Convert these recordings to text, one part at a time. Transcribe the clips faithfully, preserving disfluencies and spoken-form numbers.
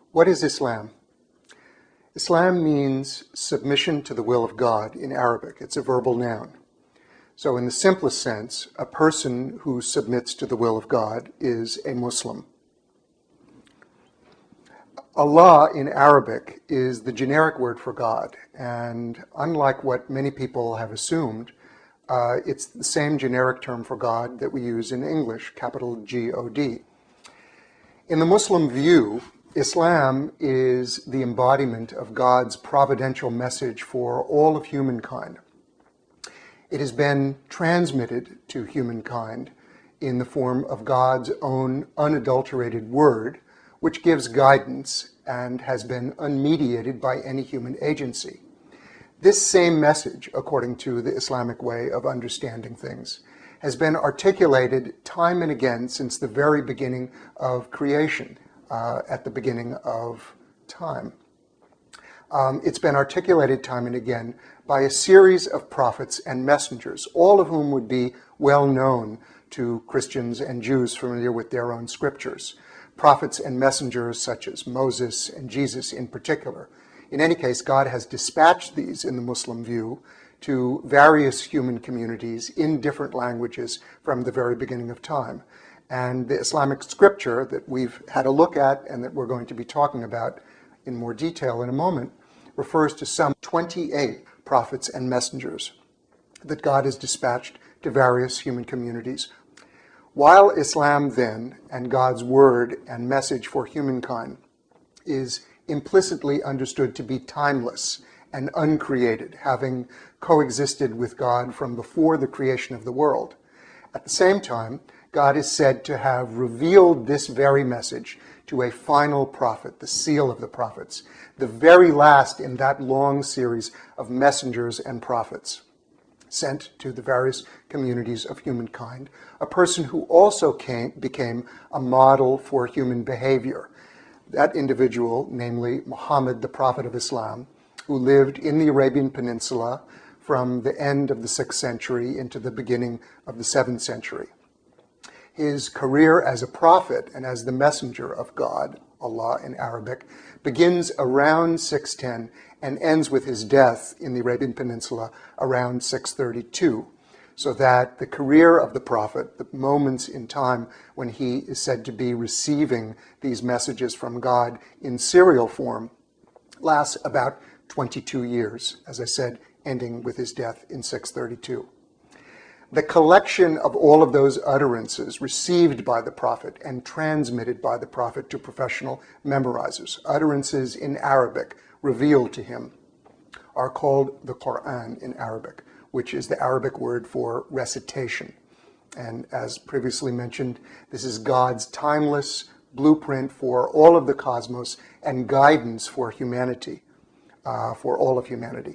What is Islam? Islam means submission to the will of God in Arabic. It's a verbal noun. So in the simplest sense, a person who submits to the will of God is a Muslim. Allah in Arabic is the generic word for God, and unlike what many people have assumed, uh, it's the same generic term for God that we use in English, capital G O D. In the Muslim view, Islam is the embodiment of God's providential message for all of humankind. It has been transmitted to humankind in the form of God's own unadulterated word, which gives guidance and has been unmediated by any human agency. This same message, according to the Islamic way of understanding things, has been articulated time and again since the very beginning of creation, uh, at the beginning of time. Um, it's been articulated time and again by a series of prophets and messengers, all of whom would be well known to Christians and Jews familiar with their own scriptures. Prophets and messengers such as Moses and Jesus in particular. In any case, God has dispatched these, in the Muslim view, to various human communities in different languages from the very beginning of time. And the Islamic scripture that we've had a look at and that we're going to be talking about in more detail in a moment refers to some twenty-eight prophets and messengers that God has dispatched to various human communities. While Islam then, and God's word and message for humankind, is implicitly understood to be timeless and uncreated, having coexisted with God from before the creation of the world, at the same time, God is said to have revealed this very message to a final prophet, the seal of the prophets, the very last in that long series of messengers and prophets sent to the various communities of humankind, a person who also came, became a model for human behavior. That individual, namely Muhammad, the prophet of Islam, who lived in the Arabian Peninsula from the end of the sixth century into the beginning of the seventh century. His career as a prophet and as the messenger of God, Allah in Arabic, begins around six ten and ends with his death in the Arabian Peninsula around six thirty-two, so that the career of the prophet, the moments in time when he is said to be receiving these messages from God in serial form, lasts about twenty-two years, as I said, ending with his death in six thirty-two. The collection of all of those utterances received by the prophet and transmitted by the prophet to professional memorizers, utterances in Arabic revealed to him, are called the Quran in Arabic, which is the Arabic word for recitation. And as previously mentioned, this is God's timeless blueprint for all of the cosmos and guidance for humanity, uh, for all of humanity.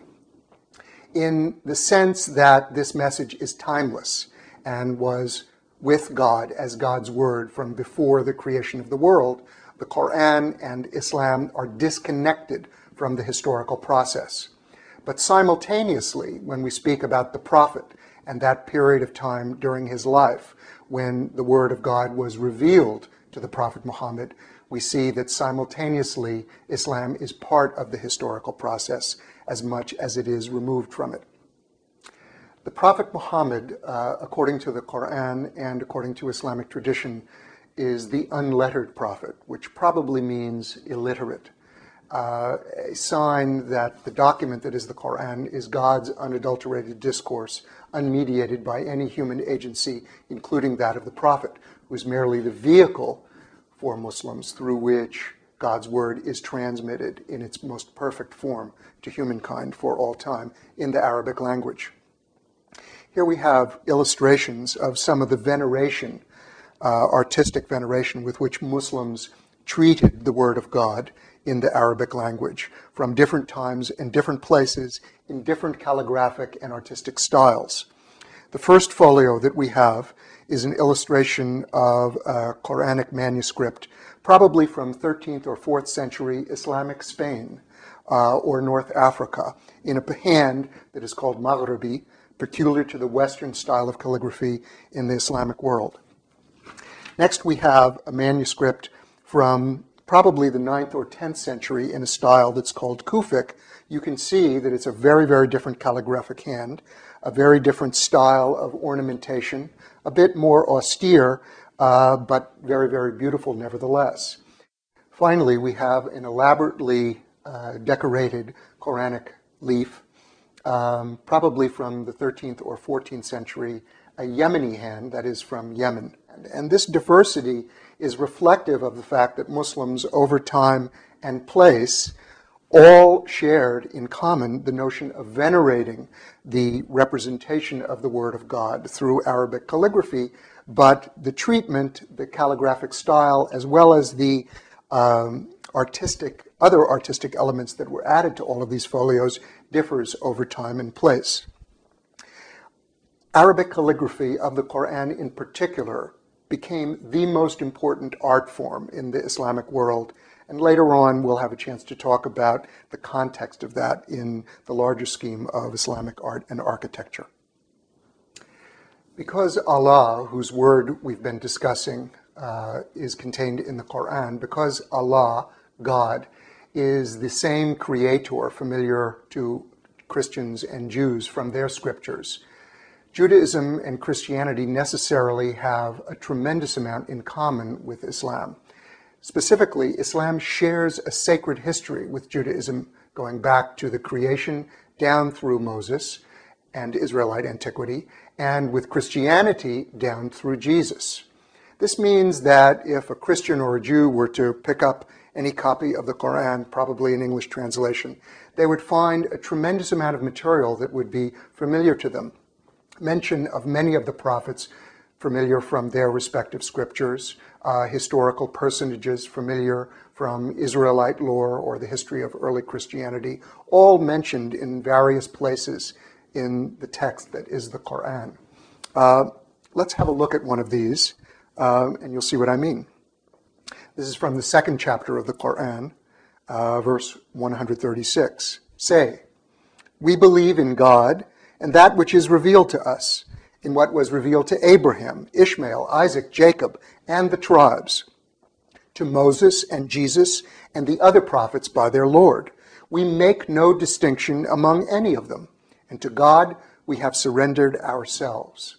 In the sense that this message is timeless and was with God as God's word from before the creation of the world, the Quran and Islam are disconnected from the historical process. But simultaneously, when we speak about the prophet and that period of time during his life when the word of God was revealed to the Prophet Muhammad, we see that simultaneously Islam is part of the historical process as much as it is removed from it. The Prophet Muhammad, uh, according to the Quran and according to Islamic tradition, is the unlettered prophet, which probably means illiterate. Uh, a sign that the document that is the Quran is God's unadulterated discourse, unmediated by any human agency, including that of the prophet, who is merely the vehicle for Muslims through which God's word is transmitted in its most perfect form to humankind for all time in the Arabic language. Here we have illustrations of some of the veneration, uh, artistic veneration with which Muslims treated the word of God in the Arabic language from different times and different places in different calligraphic and artistic styles. The first folio that we have is an illustration of a Quranic manuscript, probably from thirteenth or fourth century Islamic Spain uh, or North Africa, in a hand that is called Maghribi, peculiar to the Western style of calligraphy in the Islamic world. Next we have a manuscript from probably the ninth or tenth century in a style that's called Kufic, you can see that it's a very, very different calligraphic hand, a very different style of ornamentation, a bit more austere, uh, but very, very beautiful nevertheless. Finally, we have an elaborately uh, decorated Quranic leaf, um, probably from the thirteenth or fourteenth century, a Yemeni hand that is from Yemen. And, and this diversity is reflective of the fact that Muslims over time and place all shared in common the notion of venerating the representation of the Word of God through Arabic calligraphy, but the treatment, the calligraphic style, as well as the um, artistic, other artistic elements that were added to all of these folios differs over time and place. Arabic calligraphy of the Quran in particular became the most important art form in the Islamic world. And later on, we'll have a chance to talk about the context of that in the larger scheme of Islamic art and architecture. Because Allah, whose word we've been discussing, uh, is contained in the Quran, because Allah, God, is the same creator familiar to Christians and Jews from their scriptures, Judaism and Christianity necessarily have a tremendous amount in common with Islam. Specifically, Islam shares a sacred history with Judaism going back to the creation down through Moses and Israelite antiquity, and with Christianity down through Jesus. This means that if a Christian or a Jew were to pick up any copy of the Quran, probably an English translation, they would find a tremendous amount of material that would be familiar to them. Mention of many of the prophets familiar from their respective scriptures, uh, historical personages familiar from Israelite lore or the history of early Christianity, all mentioned in various places in the text that is the Quran. Uh, let's have a look at one of these, uh, and you'll see what I mean. This is from the second chapter of the Quran, uh, verse one hundred thirty-six. Say, we believe in God and that which is revealed to us, in what was revealed to Abraham, Ishmael, Isaac, Jacob, and the tribes, to Moses and Jesus and the other prophets by their Lord. We make no distinction among any of them, and to God we have surrendered ourselves.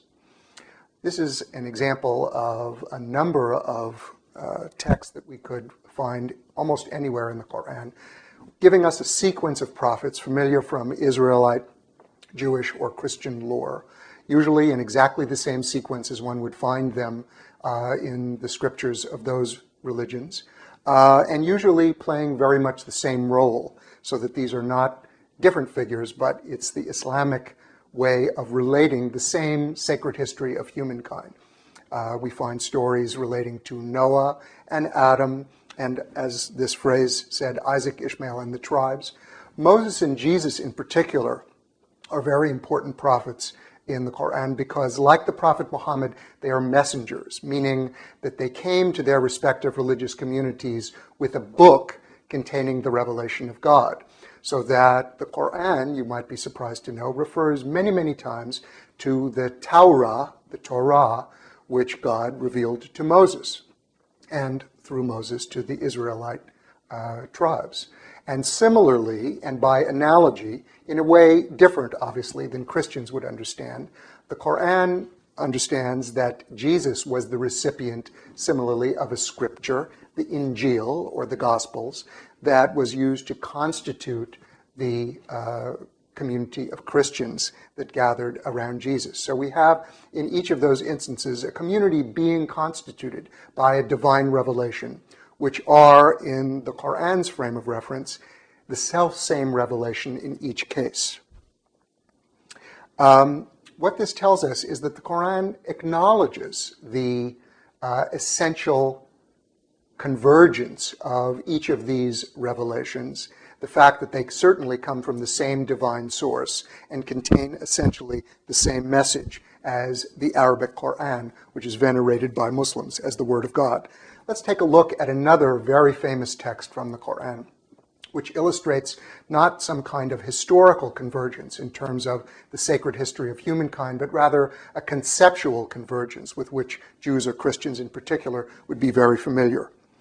This is an example of a number of uh, texts that we could find almost anywhere in the Quran, giving us a sequence of prophets familiar from Israelite, Jewish, or Christian lore, usually in exactly the same sequence as one would find them uh, in the scriptures of those religions, uh, and usually playing very much the same role, so that these are not different figures, but it's the Islamic way of relating the same sacred history of humankind. Uh, we find stories relating to Noah and Adam, and as this phrase said, Isaac, Ishmael, and the tribes. Moses and Jesus in particular are very important prophets in the Quran because, like the Prophet Muhammad, they are messengers, meaning that they came to their respective religious communities with a book containing the revelation of God. So that the Quran, you might be surprised to know, refers many, many times to the Torah, the Torah, which God revealed to Moses, and through Moses to the Israelite uh, tribes. And similarly, and by analogy, in a way different, obviously, than Christians would understand, the Quran understands that Jesus was the recipient, similarly, of a scripture, the Injil, or the Gospels, that was used to constitute the uh, community of Christians that gathered around Jesus. So we have, in each of those instances, a community being constituted by a divine revelation, which are, in the Quran's frame of reference, the self-same revelation in each case. Um, what this tells us is that the Quran acknowledges the uh, essential convergence of each of these revelations, the fact that they certainly come from the same divine source and contain essentially the same message as the Arabic Quran, which is venerated by Muslims as the Word of God. Let's take a look at another very famous text from the Quran, which illustrates not some kind of historical convergence in terms of the sacred history of humankind, but rather a conceptual convergence with which Jews or Christians in particular would be very familiar.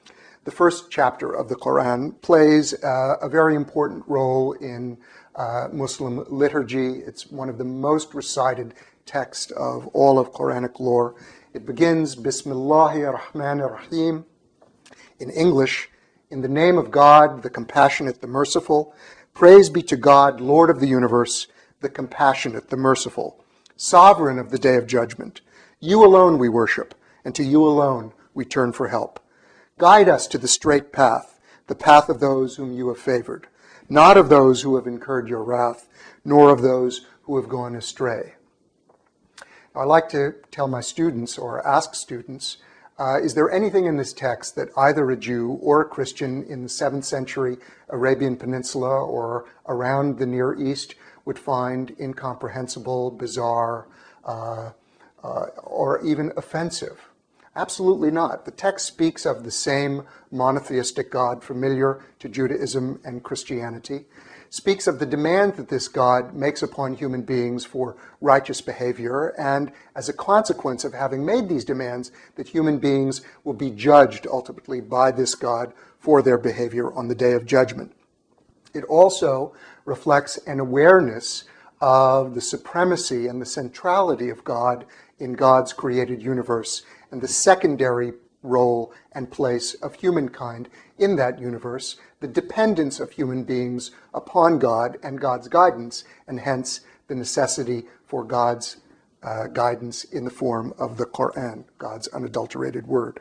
the first chapter of the Quran, plays uh, a very important role in uh, Muslim liturgy. It's one of the most recited texts of all of Quranic lore. It begins, Bismillahir Rahmanir Rahim, in English, in the name of God, the compassionate, the merciful. Praise be to God, Lord of the universe, the compassionate, the merciful, sovereign of the day of judgment. You alone we worship, and to you alone we turn for help. Guide us to the straight path, the path of those whom you have favored, not of those who have incurred your wrath, nor of those who have gone astray. Now, I like to tell my students, or ask students, uh, is there anything in this text that either a Jew or a Christian in the seventh century Arabian Peninsula or around the Near East would find incomprehensible, bizarre, uh, uh, or even offensive? Absolutely not. The text speaks of the same monotheistic God familiar to Judaism and Christianity, speaks of the demand that this God makes upon human beings for righteous behavior, and as a consequence of having made these demands, that human beings will be judged ultimately by this God for their behavior on the day of judgment. It also reflects an awareness of the supremacy and the centrality of God in God's created universe, and the secondary role and place of humankind in that universe, the dependence of human beings upon God and God's guidance, and hence the necessity for God's uh, guidance in the form of the Quran, God's unadulterated word.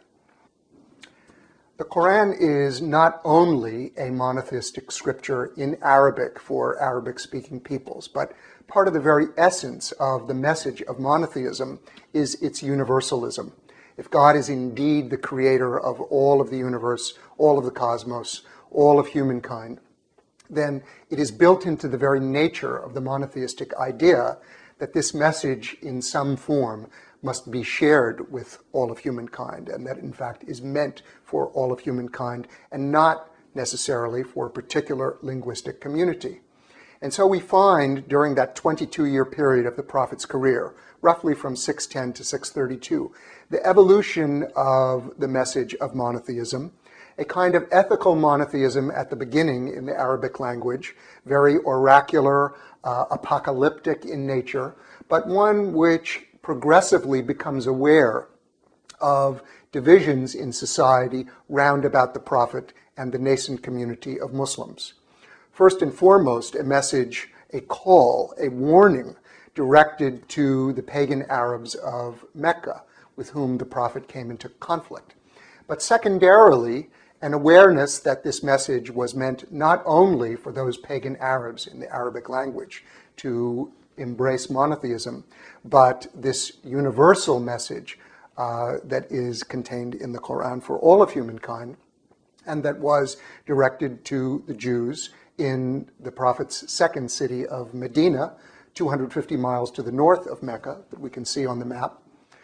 The Quran is not only a monotheistic scripture in Arabic for Arabic-speaking peoples, but part of the very essence of the message of monotheism is its universalism. If God is indeed the creator of all of the universe, all of the cosmos, all of humankind, then it is built into the very nature of the monotheistic idea that this message in some form must be shared with all of humankind, and that in fact is meant for all of humankind and not necessarily for a particular linguistic community. And so we find during that twenty-two year period of the Prophet's career, roughly from six ten to six thirty-two, the evolution of the message of monotheism, a kind of ethical monotheism at the beginning in the Arabic language, very oracular, uh, apocalyptic in nature, but one which progressively becomes aware of divisions in society round about the Prophet and the nascent community of Muslims. First and foremost, a message, a call, a warning directed to the pagan Arabs of Mecca, with whom the Prophet came into conflict. But secondarily, an awareness that this message was meant not only for those pagan Arabs in the Arabic language to embrace monotheism, but this universal message uh, that is contained in the Quran for all of humankind, and that was directed to the Jews in the Prophet's second city of Medina, two hundred fifty miles to the north of Mecca, that we can see on the map,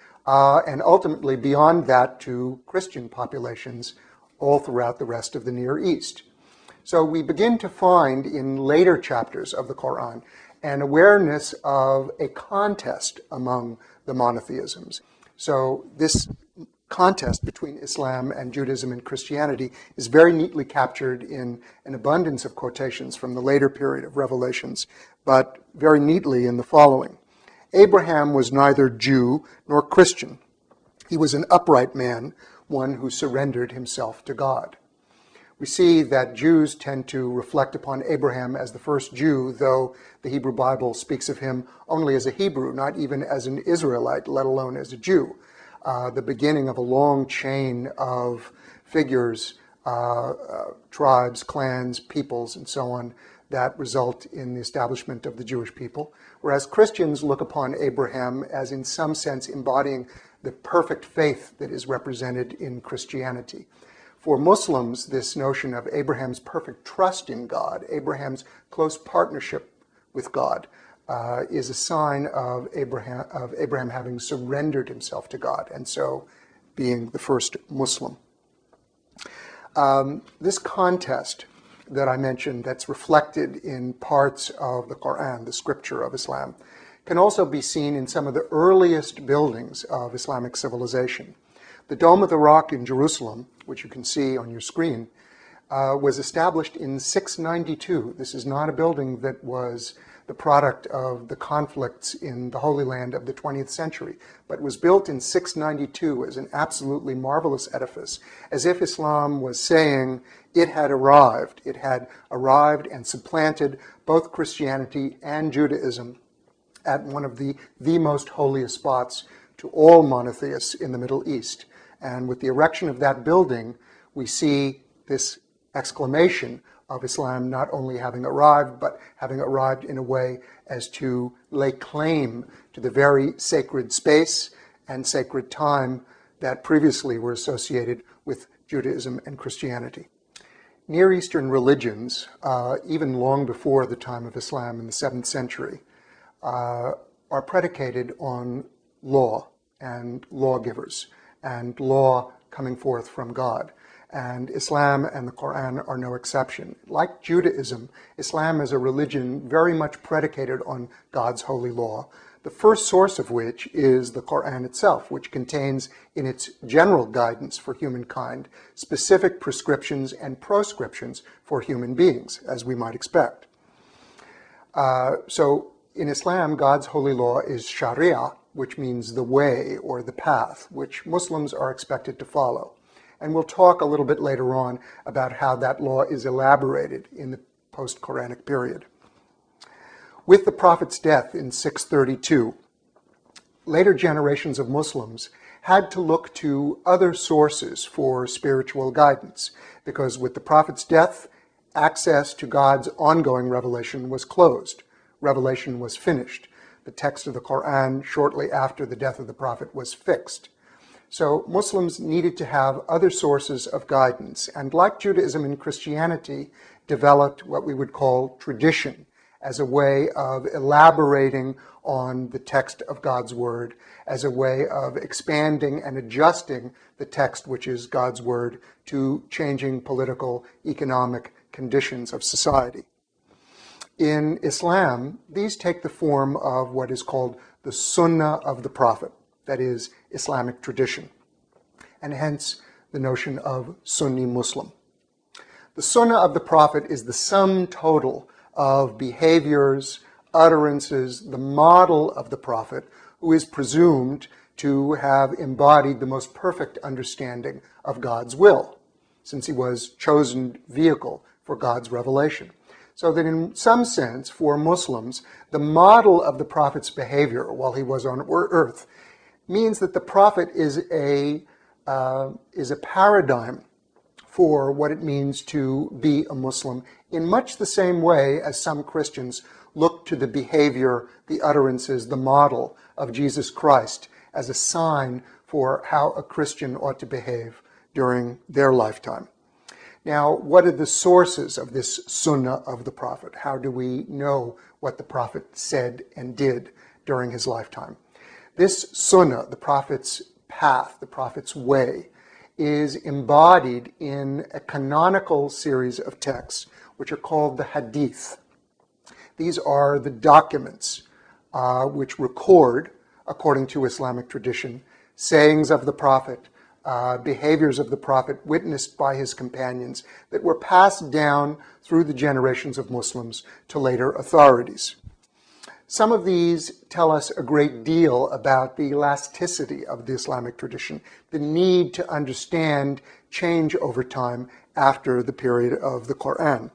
uh, and ultimately beyond that to Christian populations all throughout the rest of the Near East. So we begin to find in later chapters of the Quran an awareness of a contest among the monotheisms. So this contest between Islam and Judaism and Christianity is very neatly captured in an abundance of quotations from the later period of Revelations, but very neatly in the following. Abraham was neither Jew nor Christian. He was an upright man, one who surrendered himself to God. We see that Jews tend to reflect upon Abraham as the first Jew, though the Hebrew Bible speaks of him only as a Hebrew, not even as an Israelite, let alone as a Jew. Uh, the beginning of a long chain of figures, uh, uh, tribes, clans, peoples, and so on, that result in the establishment of the Jewish people. Whereas Christians look upon Abraham as in some sense embodying the perfect faith that is represented in Christianity. For Muslims, this notion of Abraham's perfect trust in God, Abraham's close partnership with God, uh, is a sign of Abraham, of Abraham having surrendered himself to God, and so being the first Muslim. Um, this contest that I mentioned, that's reflected in parts of the Quran, the scripture of Islam, can also be seen in some of the earliest buildings of Islamic civilization. The Dome of the Rock in Jerusalem, which you can see on your screen, uh, was established in six ninety-two. This is not a building that was the product of the conflicts in the Holy Land of the twentieth century, but was built in six ninety-two as an absolutely marvelous edifice, as if Islam was saying it had arrived. It had arrived and supplanted both Christianity and Judaism at one of the, the most holiest spots to all monotheists in the Middle East. And with the erection of that building, we see this exclamation of Islam not only having arrived, but having arrived in a way as to lay claim to the very sacred space and sacred time that previously were associated with Judaism and Christianity. Near Eastern religions, uh, even long before the time of Islam in the seventh century, uh, are predicated on law and lawgivers and law coming forth from God. And Islam and the Quran are no exception. Like Judaism, Islam is a religion very much predicated on God's holy law, the first source of which is the Quran itself, which contains in its general guidance for humankind specific prescriptions and proscriptions for human beings, as we might expect. Uh, so in Islam, God's holy law is Sharia, which means the way or the path, which Muslims are expected to follow. And we'll talk a little bit later on about how that law is elaborated in the post-Quranic period. With the Prophet's death in six thirty-two, later generations of Muslims had to look to other sources for spiritual guidance, because with the Prophet's death, access to God's ongoing revelation was closed. Revelation was finished. The text of the Quran shortly after the death of the Prophet was fixed. So Muslims needed to have other sources of guidance, and like Judaism and Christianity, developed what we would call tradition as a way of elaborating on the text of God's Word, as a way of expanding and adjusting the text, which is God's Word, to changing political, economic conditions of society. In Islam, these take the form of what is called the Sunnah of the Prophet, that is, Islamic tradition, and hence the notion of Sunni Muslim. The Sunnah of the Prophet is the sum total of behaviors, utterances, the model of the Prophet, who is presumed to have embodied the most perfect understanding of God's will, since he was chosen vehicle for God's revelation. So that in some sense, for Muslims, the model of the Prophet's behavior while he was on earth means that the Prophet is a, uh, is a paradigm for what it means to be a Muslim, in much the same way as some Christians look to the behavior, the utterances, the model of Jesus Christ as a sign for how a Christian ought to behave during their lifetime. Now, what are the sources of this Sunnah of the Prophet? How do we know what the Prophet said and did during his lifetime? This Sunnah, the Prophet's path, the Prophet's way, is embodied in a canonical series of texts, which are called the Hadith. These are the documents uh, which record, according to Islamic tradition, sayings of the Prophet, Uh, behaviors of the Prophet witnessed by his companions that were passed down through the generations of Muslims to later authorities. Some of these tell us a great deal about the elasticity of the Islamic tradition, the need to understand change over time after the period of the Quran.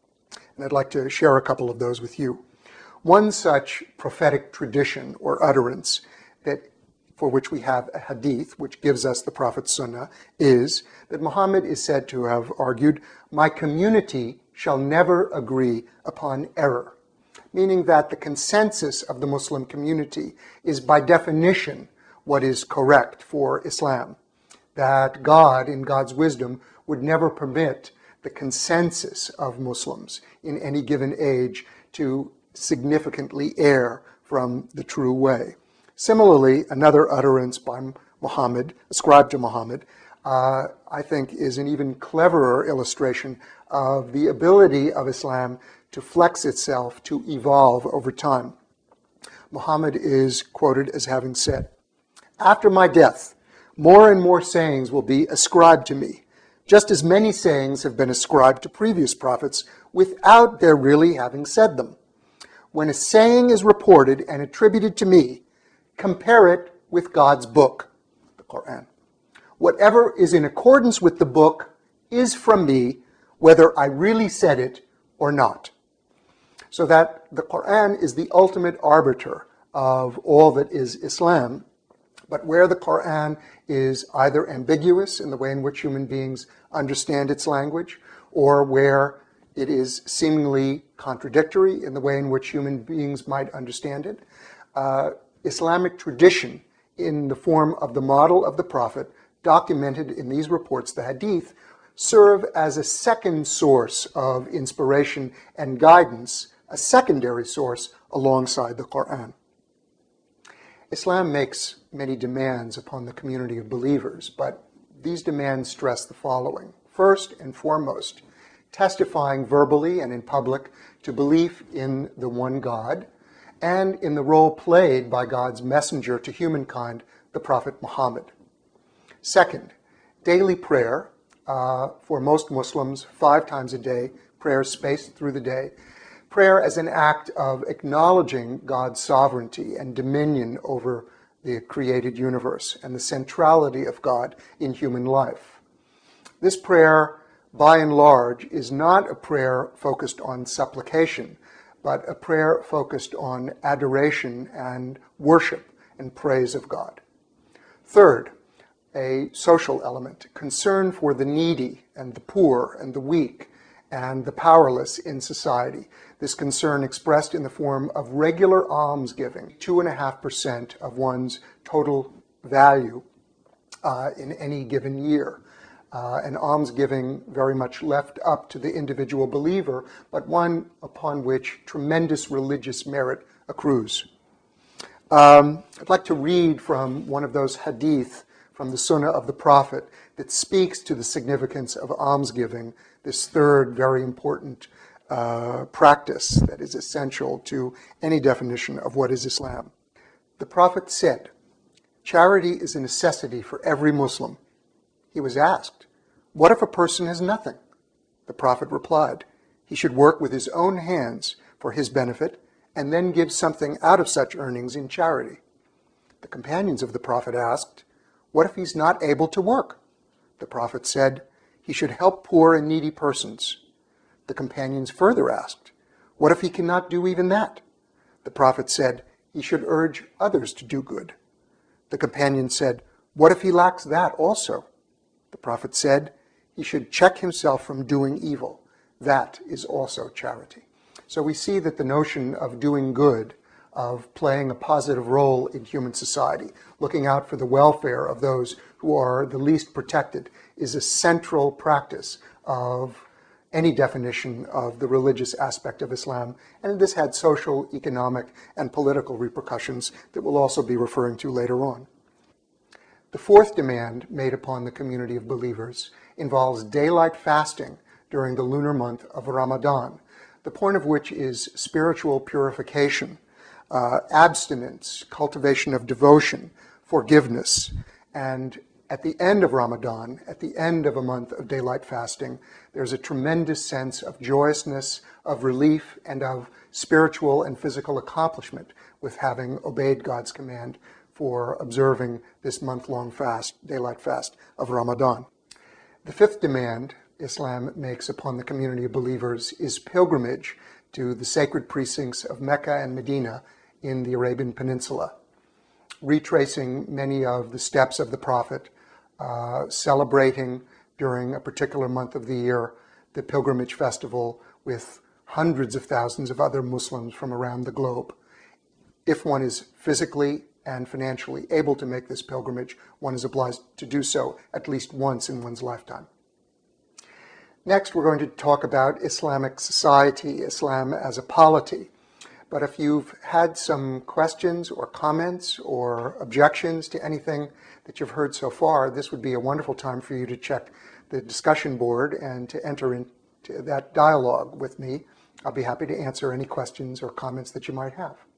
And I'd like to share a couple of those with you. One such prophetic tradition or utterance that for which we have a hadith, which gives us the Prophet's Sunnah, is that Muhammad is said to have argued, "My community shall never agree upon error," meaning that the consensus of the Muslim community is by definition what is correct for Islam, that God, in God's wisdom, would never permit the consensus of Muslims in any given age to significantly err from the true way. Similarly, another utterance by Muhammad, ascribed to Muhammad, uh, I think is an even cleverer illustration of the ability of Islam to flex itself, to evolve over time. Muhammad is quoted as having said, "After my death, More and more sayings will be ascribed to me, just as many sayings have been ascribed to previous prophets without their really having said them. When a saying is reported and attributed to me, compare it with God's book, the Quran. Whatever is in accordance with the book is from me, whether I really said it or not. So that the Quran is the ultimate arbiter of all that is Islam, but where the Quran is either ambiguous in the way in which human beings understand its language, or where it is seemingly contradictory in the way in which human beings might understand it, uh, Islamic tradition in the form of the model of the Prophet documented in these reports, the Hadith, serve as a second source of inspiration and guidance, a secondary source alongside the Quran. Islam makes many demands upon the community of believers, but these demands stress the following. First and foremost, testifying verbally and in public to belief in the one God and in the role played by God's messenger to humankind, the Prophet Muhammad. Second, daily prayer uh, for most Muslims, five times a day, prayer spaced through the day. Prayer as an act of acknowledging God's sovereignty and dominion over the created universe and the centrality of God in human life. This prayer, by and large, is not a prayer focused on supplication, but a prayer focused on adoration and worship and praise of God. Third, a social element, concern for the needy and the poor and the weak and the powerless in society. This concern expressed in the form of regular almsgiving, two and a half percent of one's total value uh, in any given year. Uh, and almsgiving very much left up to the individual believer, but one upon which tremendous religious merit accrues. Um, I'd like to read from one of those hadith from the Sunnah of the Prophet that speaks to the significance of almsgiving, this third very important uh, practice that is essential to any definition of what is Islam. The Prophet said, "Charity is a necessity for every Muslim." He was asked, "What if a person has nothing?" The Prophet replied, "He should work with his own hands for his benefit and then give something out of such earnings in charity." The companions of the Prophet asked, "What if he's not able to work?" The Prophet said, "He should help poor and needy persons." The companions further asked, "What if he cannot do even that?" The Prophet said, "He should urge others to do good." The companions said, "What if he lacks that also?" The Prophet said, "He should check himself from doing evil. That is also charity." So we see that the notion of doing good, of playing a positive role in human society, looking out for the welfare of those who are the least protected, is a central practice of any definition of the religious aspect of Islam. And this had social, economic, and political repercussions that we'll also be referring to later on. The fourth demand made upon the community of believers involves daylight fasting during the lunar month of Ramadan, the point of which is spiritual purification, uh, abstinence, cultivation of devotion, forgiveness. And at the end of Ramadan, at the end of a month of daylight fasting, there's a tremendous sense of joyousness, of relief, and of spiritual and physical accomplishment with having obeyed God's command for observing this month-long fast, daylight fast of Ramadan. The fifth demand Islam makes upon the community of believers is pilgrimage to the sacred precincts of Mecca and Medina in the Arabian Peninsula, retracing many of the steps of the Prophet, uh, celebrating during a particular month of the year the pilgrimage festival with hundreds of thousands of other Muslims from around the globe. If one is physically and financially able to make this pilgrimage, one is obliged to do so at least once in one's lifetime. Next, we're going to talk about Islamic society, Islam as a polity. But if you've had some questions or comments or objections to anything that you've heard so far, this would be a wonderful time for you to check the discussion board and to enter into that dialogue with me. I'll be happy to answer any questions or comments that you might have.